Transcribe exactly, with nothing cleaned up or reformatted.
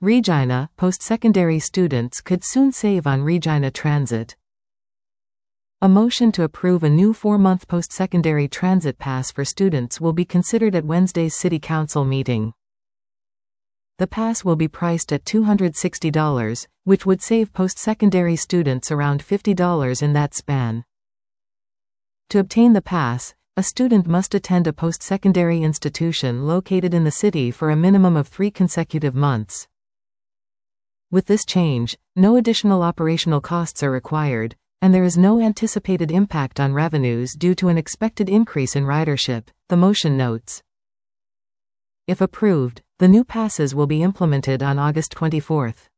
Regina post-secondary students could soon save on Regina Transit. A motion to approve a new four-month post-secondary transit pass for students will be considered at Wednesday's City Council meeting. The pass will be priced at two hundred sixty dollars, which would save post-secondary students around fifty dollars in that span. To obtain the pass, a student must attend a post-secondary institution located in the city for a minimum of three consecutive months. With this change, no additional operational costs are required, and there is no anticipated impact on revenues due to an expected increase in ridership, the motion notes. If approved, the new passes will be implemented on August twenty-fourth.